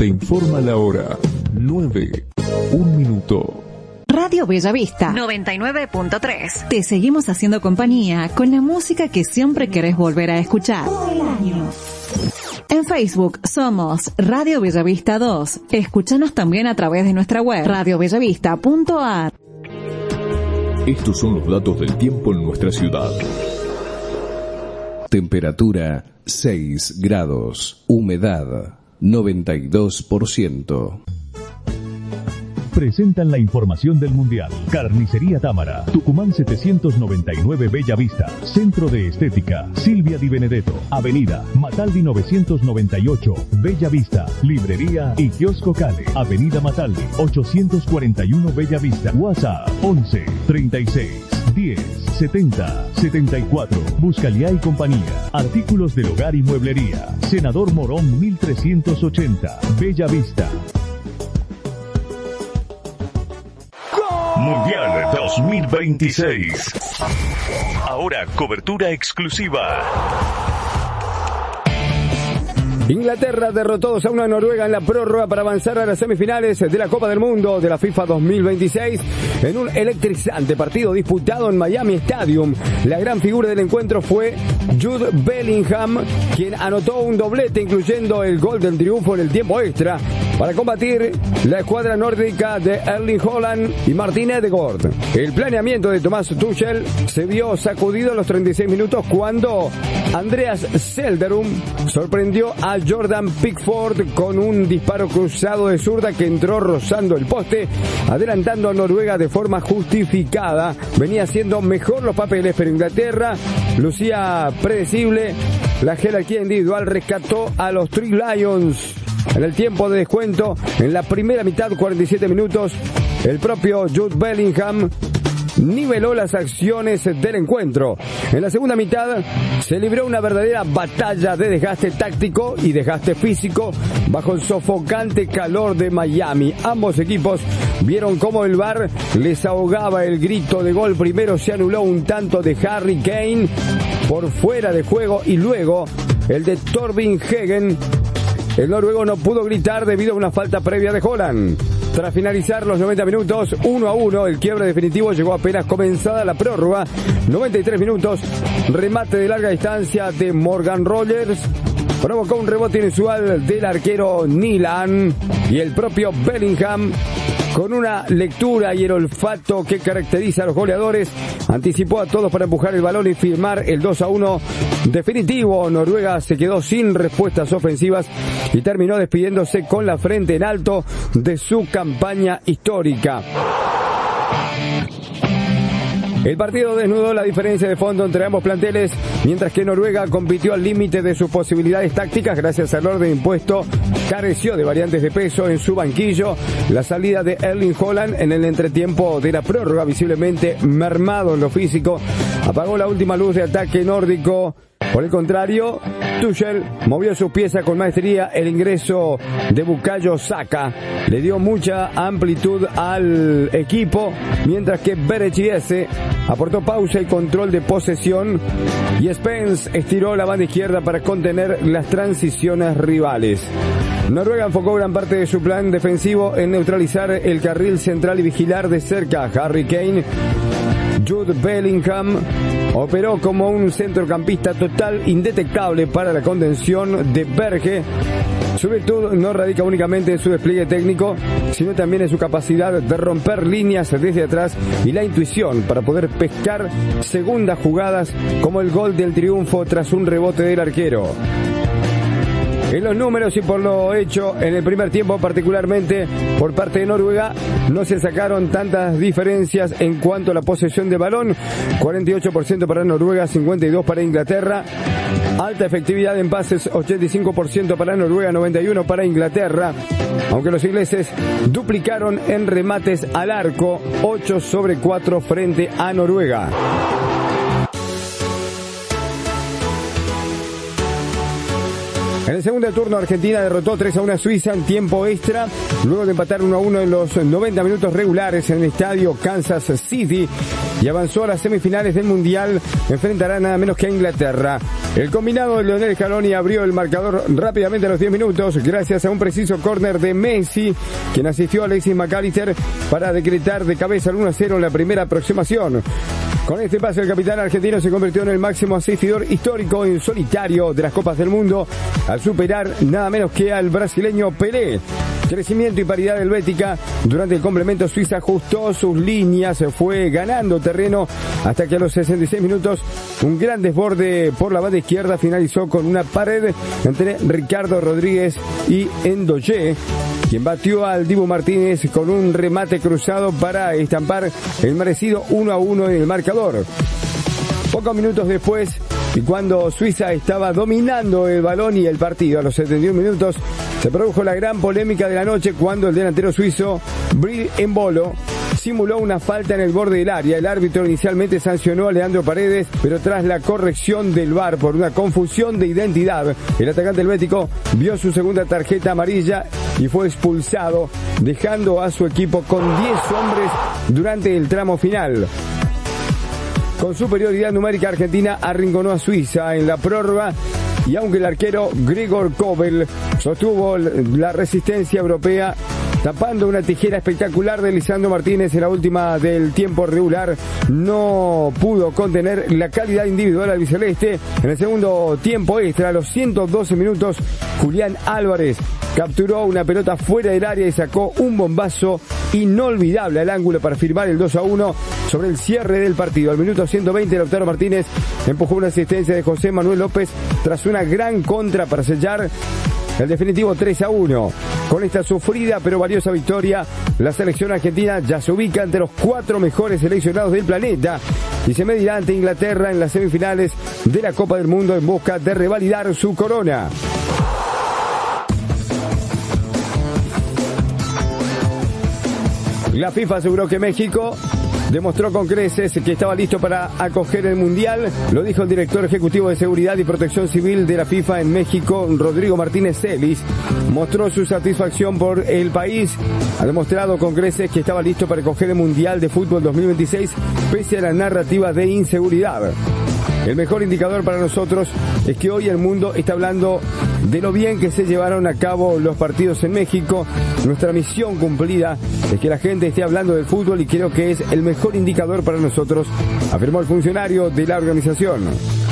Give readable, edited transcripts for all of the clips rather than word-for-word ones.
te informa la hora. 9, 1 minuto. Radio Bellavista 99.3. Te seguimos haciendo compañía con la música que siempre querés volver a escuchar. Todo el año. En Facebook somos Radio Bellavista 2. Escúchanos también a través de nuestra web radiobellavista.ar. Estos son los datos del tiempo en nuestra ciudad. Temperatura 6 grados. Humedad 92%. Presentan la información del Mundial. Carnicería Támara, Tucumán 799 Bella Vista. Centro de Estética, Silvia Di Benedetto. Avenida Mataldi 998, Bella Vista. Librería y kiosco Cale. Avenida Mataldi 841 Bella Vista. WhatsApp 11 36 10 70 74. Buscaliá y compañía. Artículos del hogar y mueblería. Senador Morón 1380, Bella Vista. Mundial 2026. Ahora cobertura exclusiva. Inglaterra derrotó 2-1 a Noruega en la prórroga para avanzar a las semifinales de la Copa del Mundo de la FIFA 2026 en un electrizante partido disputado en Miami Stadium. La gran figura del encuentro fue Jude Bellingham, quien anotó un doblete incluyendo el gol del triunfo en el tiempo extra para combatir la escuadra nórdica de Erling Haaland y Martin Ødegaard. El planeamiento de Thomas Tuchel se vio sacudido en los 36 minutos cuando Andreas Selderum sorprendió a Jordan Pickford con un disparo cruzado de zurda que entró rozando el poste, adelantando a Noruega de forma justificada. Venía haciendo mejor los papeles, pero Inglaterra lucía predecible. La jerarquía individual rescató a los Three Lions. En el tiempo de descuento, en la primera mitad, 47 minutos, el propio Jude Bellingham niveló las acciones del encuentro. En la segunda mitad se libró una verdadera batalla de desgaste táctico y desgaste físico bajo el sofocante calor de Miami. Ambos equipos vieron cómo el VAR les ahogaba el grito de gol. Primero se anuló un tanto de Harry Kane por fuera de juego y luego el de Torben Hegen. El noruego no pudo gritar debido a una falta previa de Haaland. Tras finalizar los 90 minutos, 1-1, el quiebre definitivo llegó apenas comenzada la prórroga. 93 minutos, remate de larga distancia de Morgan Rogers. Provocó un rebote inusual del arquero Nilan y el propio Bellingham, con una lectura y el olfato que caracteriza a los goleadores, anticipó a todos para empujar el balón y firmar el 2-1 definitivo. Noruega se quedó sin respuestas ofensivas y terminó despidiéndose con la frente en alto de su campaña histórica. El partido desnudó la diferencia de fondo entre ambos planteles, mientras que Noruega compitió al límite de sus posibilidades tácticas gracias al orden impuesto. Careció de variantes de peso en su banquillo. La salida de Erling Haaland en el entretiempo de la prórroga, visiblemente mermado en lo físico, apagó la última luz de ataque nórdico. Por el contrario, Tuchel movió sus piezas con maestría. El ingreso de Bukayo Saka le dio mucha amplitud al equipo, mientras que Berechiese aportó pausa y control de posesión, y Spence estiró la banda izquierda para contener las transiciones rivales. Noruega enfocó gran parte de su plan defensivo en neutralizar el carril central y vigilar de cerca a Harry Kane. Jude Bellingham operó como un centrocampista total, indetectable para la contención de Berge. Su virtud no radica únicamente en su despliegue técnico, sino también en su capacidad de romper líneas desde atrás y la intuición para poder pescar segundas jugadas, como el gol del triunfo tras un rebote del arquero. En los números y por lo hecho en el primer tiempo, particularmente por parte de Noruega, no se sacaron tantas diferencias en cuanto a la posesión de balón. 48% para Noruega, 52% para Inglaterra. Alta efectividad en pases, 85% para Noruega, 91% para Inglaterra. Aunque los ingleses duplicaron en remates al arco, 8/4 frente a Noruega. En el segundo turno, Argentina derrotó 3-1 a Suiza en tiempo extra, luego de empatar 1-1 en los 90 minutos regulares en el estadio Kansas City, y avanzó a las semifinales del Mundial. Enfrentará nada menos que a Inglaterra. El combinado de Lionel Scaloni abrió el marcador rápidamente a los 10 minutos, gracias a un preciso córner de Messi, quien asistió a Alexis McAllister para decretar de cabeza el 1-0 en la primera aproximación. Con este pase, el capitán argentino se convirtió en el máximo asistidor histórico en solitario de las Copas del Mundo, al superar nada menos que al brasileño Pelé. Crecimiento y paridad helvética. Durante el complemento, Suiza ajustó sus líneas, fue ganando terreno hasta que a los 66 minutos un gran desborde por la banda izquierda finalizó con una pared entre Ricardo Rodríguez y Ndoye, quien batió al Dibu Martínez con un remate cruzado para estampar el merecido 1-1 en el marcador. Pocos minutos después, y cuando Suiza estaba dominando el balón y el partido, a los 71 minutos, se produjo la gran polémica de la noche cuando el delantero suizo Bril Embolo simuló una falta en el borde del área. El árbitro inicialmente sancionó a Leandro Paredes, pero tras la corrección del VAR por una confusión de identidad, el atacante helvético vio su segunda tarjeta amarilla y fue expulsado, dejando a su equipo con 10 hombres durante el tramo final. Con superioridad numérica, Argentina arrinconó a Suiza en la prórroga, y aunque el arquero Gregor Kobel sostuvo la resistencia europea, tapando una tijera espectacular de Lisandro Martínez en la última del tiempo regular, no pudo contener la calidad individual albiceleste. En el segundo tiempo extra, a los 112 minutos, Julián Álvarez capturó una pelota fuera del área y sacó un bombazo inolvidable al ángulo para firmar el 2-1 sobre el cierre del partido. Al minuto 120, Lautaro Martínez empujó una asistencia de José Manuel López tras una gran contra para sellar el definitivo 3-1. Con esta sufrida pero valiosa victoria, la selección argentina ya se ubica entre los 4 mejores seleccionados del planeta y se medirá ante Inglaterra en las semifinales de la Copa del Mundo en busca de revalidar su corona. La FIFA aseguró que México demostró con creces que estaba listo para acoger el Mundial. Lo dijo el director ejecutivo de Seguridad y Protección Civil de la FIFA en México, Rodrigo Martínez Celis. Mostró su satisfacción por el país. Ha demostrado con creces que estaba listo para acoger el Mundial de Fútbol 2026, pese a la narrativa de inseguridad. El mejor indicador para nosotros es que hoy el mundo está hablando de lo bien que se llevaron a cabo los partidos en México. Nuestra misión cumplida es que la gente esté hablando del fútbol y creo que es el mejor indicador para nosotros, afirmó el funcionario de la organización.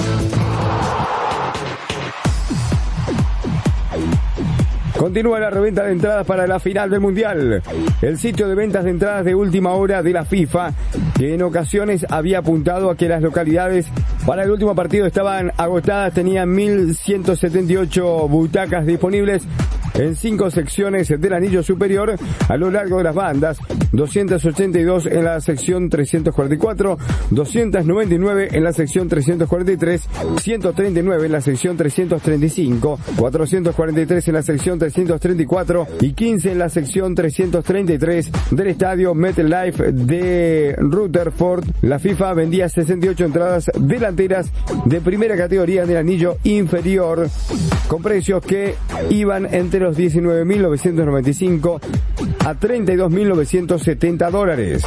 Continúa la reventa de entradas para la final del Mundial. El sitio de ventas de entradas de última hora de la FIFA, que en ocasiones había apuntado a que las localidades para el último partido estaban agotadas, tenían 1.178 butacas disponibles en 5 secciones del anillo superior a lo largo de las bandas, 282 en la sección 344, 299 en la sección 343, 139 en la sección 335, 443 en la sección 334 y 15 en la sección 333 del estadio MetLife de Rutherford. La FIFA vendía 68 entradas delanteras de primera categoría en el anillo inferior, con precios que iban entre los $19.995 a $32.970.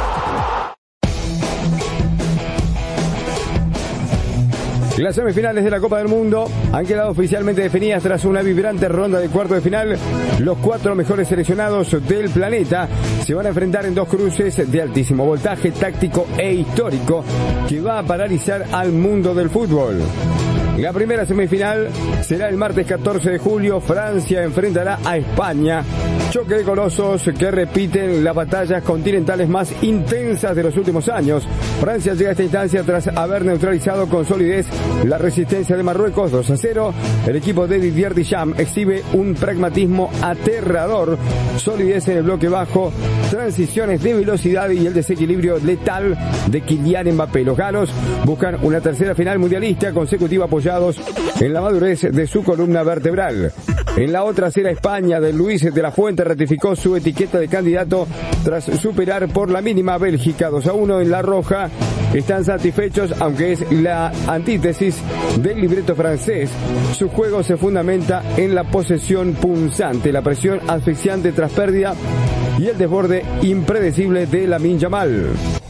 Las semifinales de la Copa del Mundo han quedado oficialmente definidas tras una vibrante ronda de cuartos de final. Los 4 mejores seleccionados del planeta se van a enfrentar en 2 cruces de altísimo voltaje táctico e histórico que va a paralizar al mundo del fútbol. La primera semifinal será el martes 14 de julio. Francia enfrentará a España. Choque de colosos que repiten las batallas continentales más intensas de los últimos años. Francia llega a esta instancia tras haber neutralizado con solidez la resistencia de Marruecos 2-0. El equipo de Didier Deschamps exhibe un pragmatismo aterrador, solidez en el bloque bajo, transiciones de velocidad y el desequilibrio letal de Kylian Mbappé. Los galos buscan una tercera final mundialista consecutiva apoyada en la madurez de su columna vertebral. En la otra será España de Luis de la Fuente visitante ratificó su etiqueta de candidato tras superar por la mínima a Bélgica 2-1 en La Roja. Están satisfechos, aunque es la antítesis del libreto francés. Su juego se fundamenta en la posesión punzante, la presión asfixiante tras pérdida y el desborde impredecible de Lamine Yamal.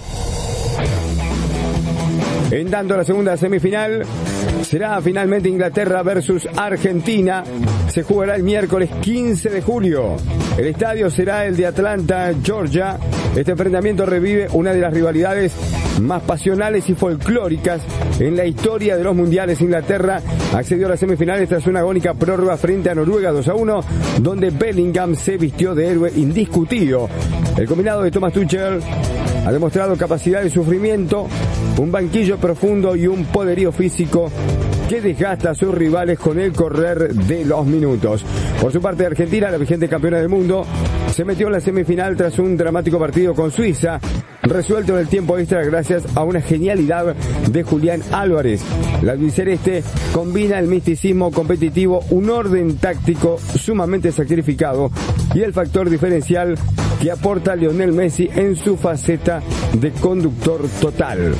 En tanto, la segunda semifinal será finalmente Inglaterra versus Argentina. Se jugará el miércoles 15 de julio. El estadio será el de Atlanta, Georgia. Este enfrentamiento revive una de las rivalidades más pasionales y folclóricas en la historia de los mundiales. Inglaterra accedió a las semifinales tras una agónica prórroga frente a Noruega 2-1, donde Bellingham se vistió de héroe indiscutido. El combinado de Thomas Tuchel ha demostrado capacidad de sufrimiento, un banquillo profundo y un poderío físico que desgasta a sus rivales con el correr de los minutos. Por su parte, Argentina, la vigente campeona del mundo, se metió en la semifinal tras un dramático partido con Suiza, resuelto en el tiempo extra gracias a una genialidad de Julián Álvarez. La albiceleste combina el misticismo competitivo, un orden táctico sumamente sacrificado y el factor diferencial que aporta Lionel Messi en su faceta de conductor total.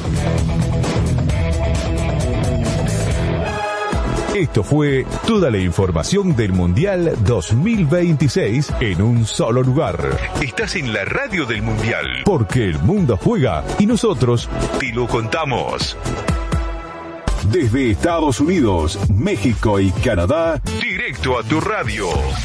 Esto fue toda la información del Mundial 2026 en un solo lugar. Estás en la radio del Mundial. Porque el mundo juega y nosotros Te lo contamos. desde Estados Unidos, México y Canadá, Directo a tu radio.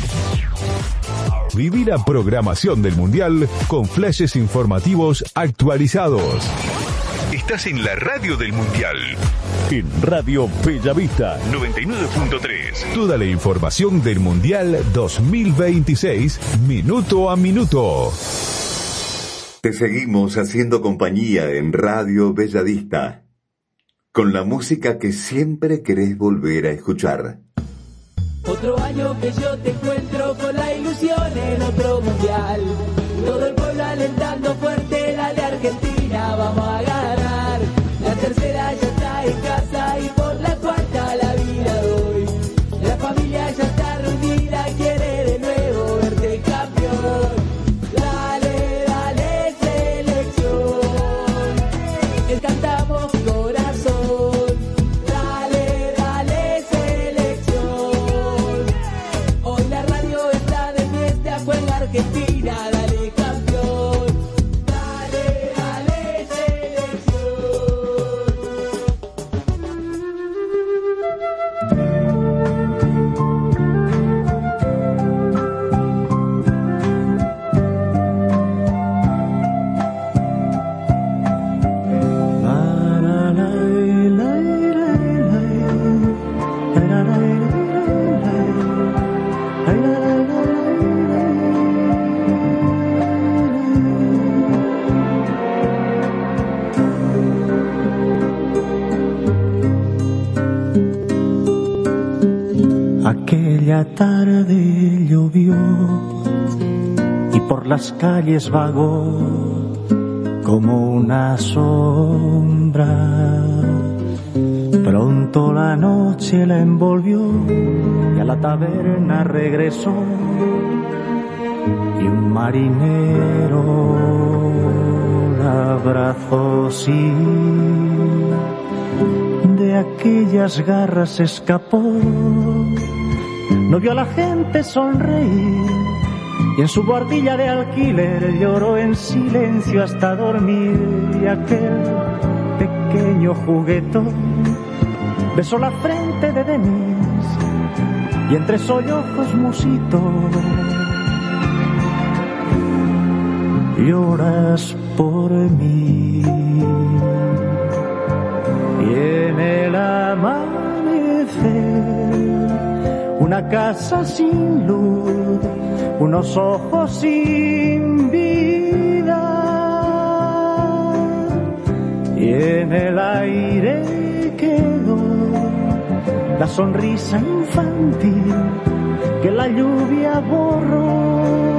viví la programación del Mundial con flashes informativos actualizados. Estás en la radio del Mundial. En Radio Bellavista 99.3. toda la información del Mundial 2026, minuto a minuto. Te seguimos haciendo compañía en Radio Bellavista, con la música que siempre querés volver a escuchar. Otro año que yo te encuentro con la ilusión en otro mundial. Todo el pueblo alentando fuerte, dale Argentina, vamos a ganar. La tercera ya está en casa y por la cuarta la vida doy. La familia ya está reunida, quiere de nuevo verte campeón. Dale, dale selección, les cantamos corazón. Dale, dale selección, hoy la radio está de fiesta, juega Argentina, dale campeón. Dale, dale selección. Aquella tarde llovió y por las calles vagó como una sombra. Pronto la noche la envolvió y a la taberna regresó y un marinero la abrazó, sí. De aquellas garras escapó, no vio a la gente sonreír y en su bordilla de alquiler lloró en silencio hasta dormir. Y aquel pequeño juguetón besó la frente de Denise y entre sollozos musitó: lloras por mí. Y en el amanecer, una casa sin luz, unos ojos sin vida, y en el aire quedó la sonrisa infantil que la lluvia borró.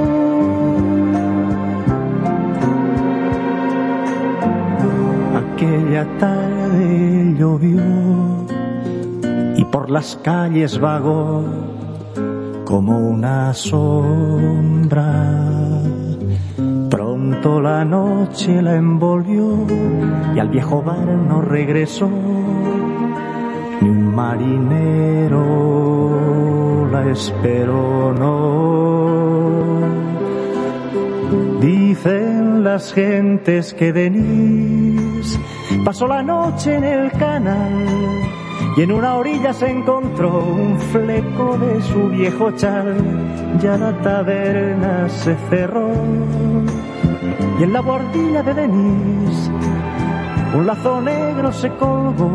Aquella tarde llovió y por las calles vagó como una sombra. Pronto la noche la envolvió y al viejo bar no regresó ni un marinero la esperó, no. Dicen las gentes que Denise pasó la noche en el canal y en una orilla se encontró un fleco de su viejo chal. Ya la taberna se cerró y en la bordilla de Denise un lazo negro se colgó.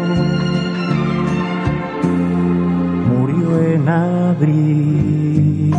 Murió en abril.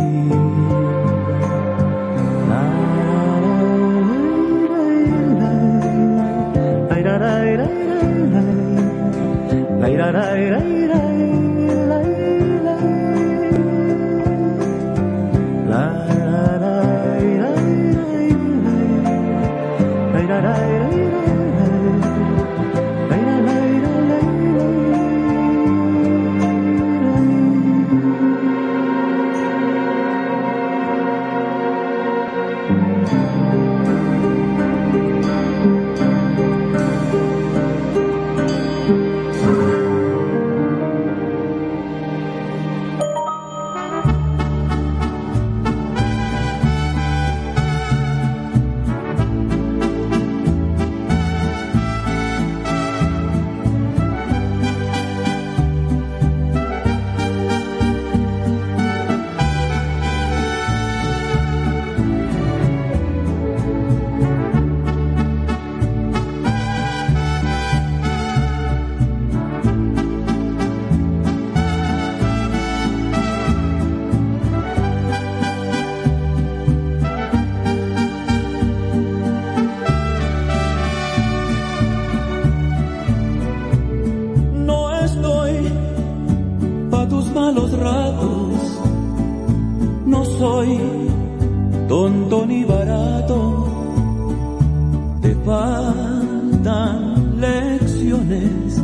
Tonto ni barato, te faltan lecciones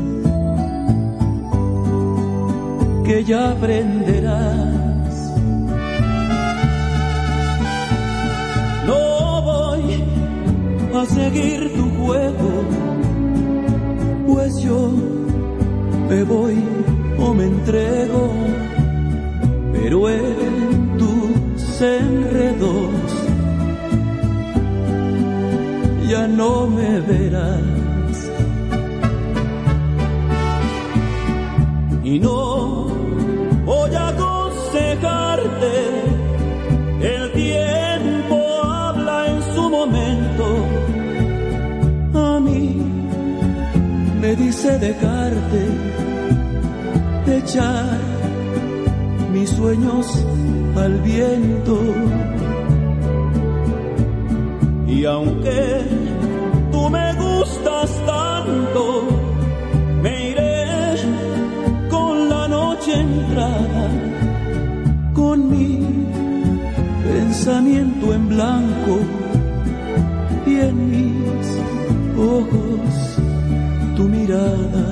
que ya aprenderás. No voy a seguir tu juego, pues yo me voy o me entrego, pero en tus enredos ya no me verás. Y no voy a aconsejarte, el tiempo habla en su momento. A mí me dice dejarte, echar mis sueños al viento. Y aunque tú me gustas tanto, me iré con la noche entrada, con mi pensamiento en blanco y en mis ojos tu mirada.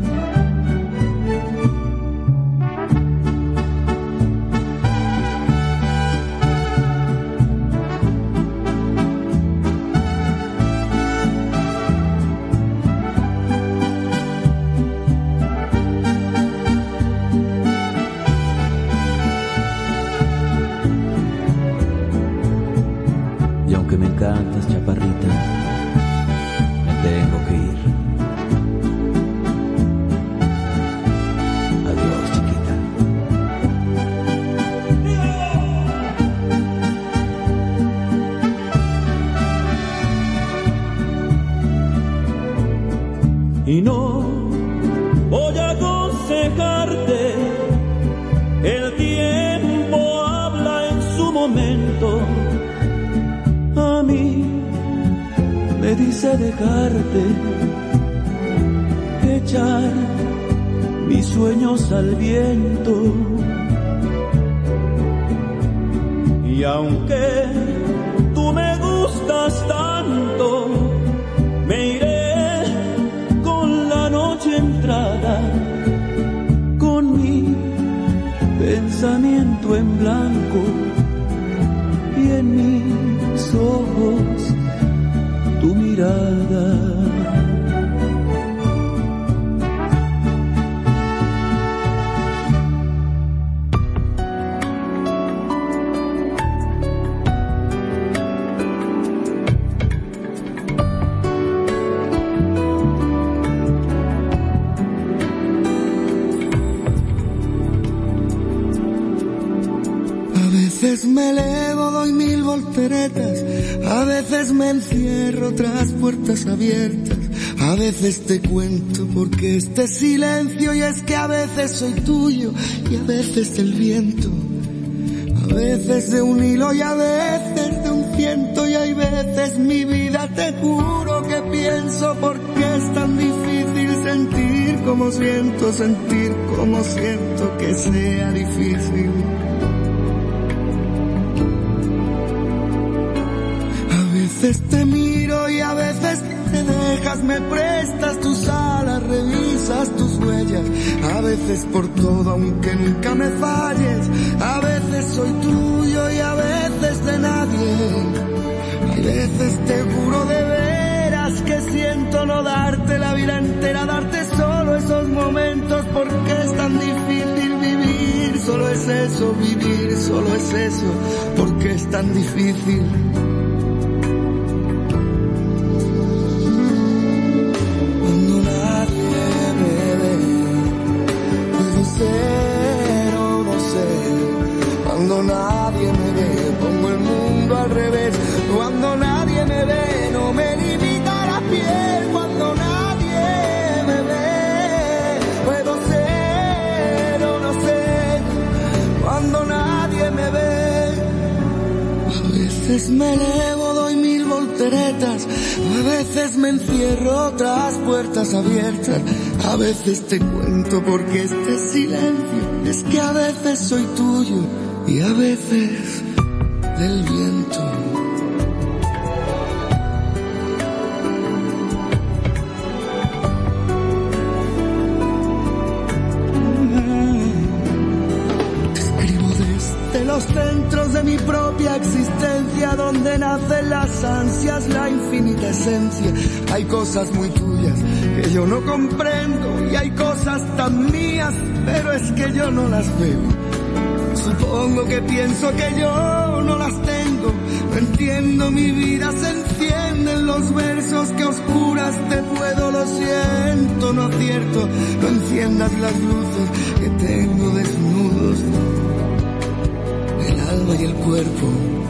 Y no voy a aconsejarte, el tiempo habla en su momento. A mí me dice dejarte, echar mis sueños al viento. Y aunque tú me gustas tanto, me iré entrada, con mi pensamiento en volteretas. A veces me encierro tras puertas abiertas. A veces te cuento porque este silencio, y es que a veces soy tuyo y a veces del viento. A veces de un hilo y a veces de un ciento, y hay veces mi vida te juro que pienso por qué es tan difícil sentir como siento que sea difícil. A veces te miro y a veces te dejas, me prestas tus alas, revisas tus huellas. A veces por todo aunque nunca me falles. A veces soy tuyo y a veces de nadie. A veces te juro de veras que siento no darte la vida entera, darte solo esos momentos, porque es tan difícil vivir. Solo es eso, vivir, solo es eso, porque es tan difícil. Cuando nadie me ve, pongo el mundo al revés. Cuando nadie me ve, no me limita la piel. Cuando nadie me ve, puedo ser o no ser. Cuando nadie me ve, a veces me elevo, doy 1000 volteretas. A veces me encierro tras puertas abiertas. A veces te cuento porque este silencio, es que a veces soy tuyo y a veces del viento. Te escribo desde los centros de mi propia existencia, donde nacen las ansias, la infinita esencia. Hay cosas muy tuyas que yo no comprendo y hay cosas tan mías, pero es que yo no las veo. Supongo que pienso que yo no las tengo. No entiendo mi vida, se encienden los versos que oscuras te puedo. Lo siento, no acierto. No enciendas las luces que tengo desnudos, el alma y el cuerpo.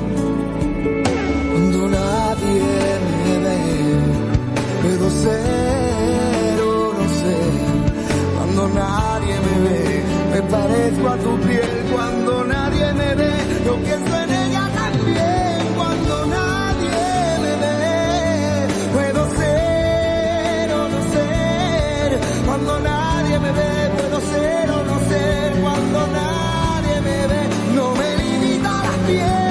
Cuando nadie me ve, puedo ser o no ser. Cuando nadie me ve, me parezco a tu piel. Cuando nadie me ve, yo pienso en ella también. Cuando nadie me ve, puedo ser o no ser. Cuando nadie me ve, puedo ser o no ser. Cuando nadie me ve, no me limita la piel.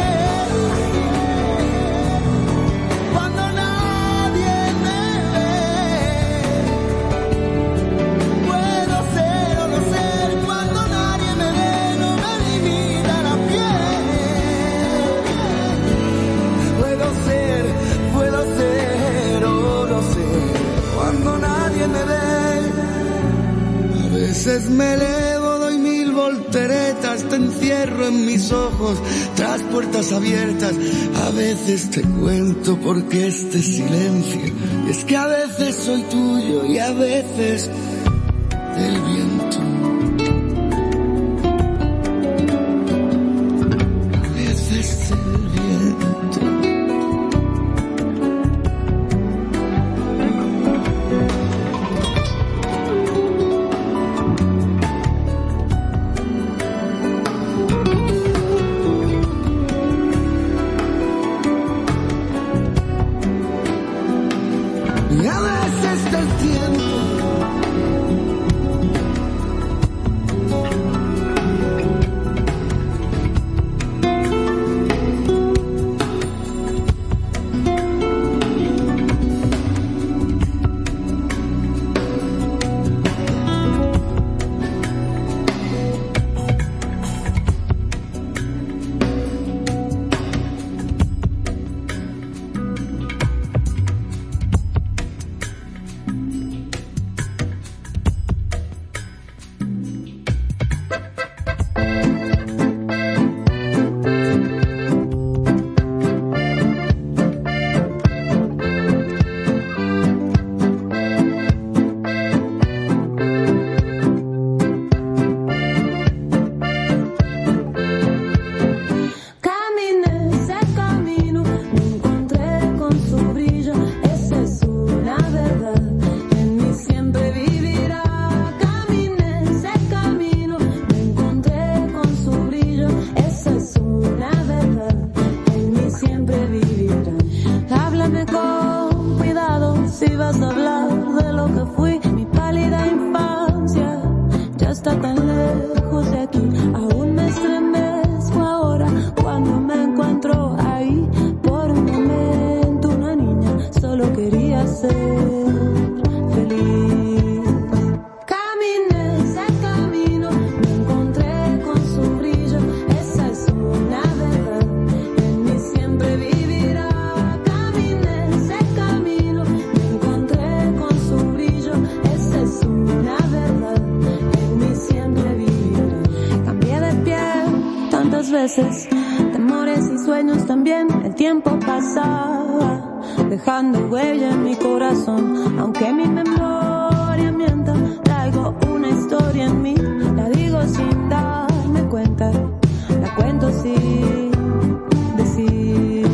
A veces me elevo, doy 1000 volteretas, te encierro en mis ojos tras puertas abiertas. A veces te cuento porque este silencio, es que a veces soy tuyo y a veces del viento. A veces del viento. si vas a hablar de lo que fui, mi pálida infancia ya está tan lejos de aquí. Aún me estremezco ahora cuando me encuentro ahí. Por un momento una niña solo quería ser feliz. Caminé ese camino, me encontré con su brillo, esa es una verdad, en mí siempre vivirá. Caminé ese camino, me encontré con su brillo, esa es una verdad, en mí siempre vivirá. Cambié de piel tantas veces, temores y sueños también, el tiempo pasaba, dejando huella en mi corazón. Aunque mi memoria mienta, traigo una historia en mí, la digo sin darme cuenta, la cuento sin decir.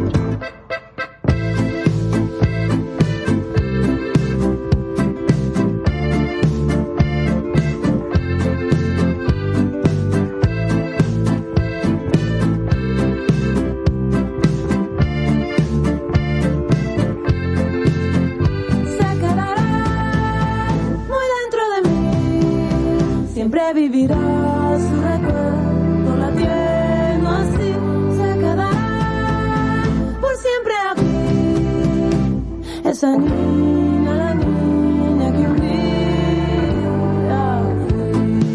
Siempre vivirá su recuerdo latiendo así, se quedará por siempre aquí. Esa niña, la niña que un día fui.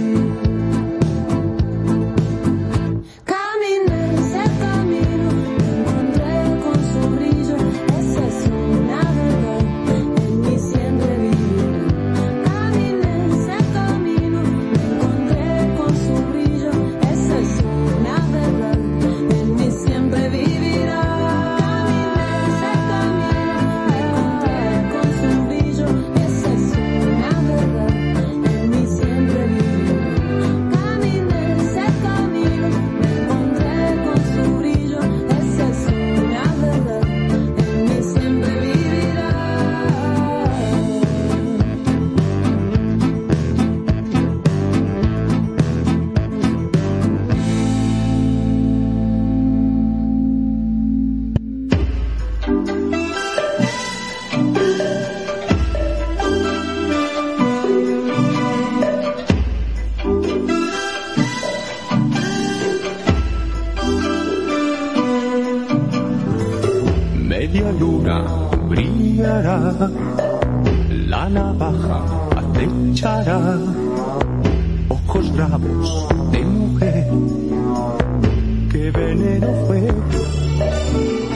Caminé ese camino, me encontré con su brillo, esa es una verdad, en mí siempre vivirá. Caminé ese camino, con su brillo, esa es una verdad, en mí siempre vivirá. Caminé ese camino, me encontré con su brillo, esa es una verdad, en mí siempre vivirá. Caminé ese camino, me encontré con su brillo, esa es una verdad, en mí siempre vivirá. Media luna brillará, la navaja acechará, ojos bravos de mujer, qué veneno fue.